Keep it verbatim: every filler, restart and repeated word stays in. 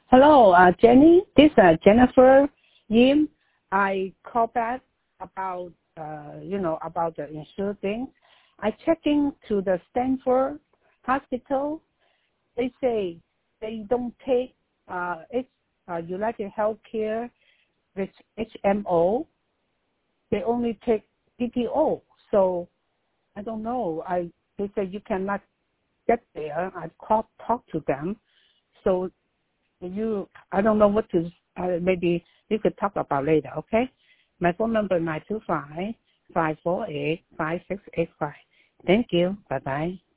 Hello, uh, Jenny. This is uh, Jennifer Yim. I call back about, uh, you know, about the insurance thing. I checked into the Stanford Hospital. They say they don't take uh, H, uh, United Healthcare with H M O. They only take P P O. So I don't know. I they say you cannot get there. I called, talked to them. So you, I don't know what to, uh, maybe you could talk about later, okay? My phone number is nine two five, five four eight, five six eight five. Thank you. Bye-bye.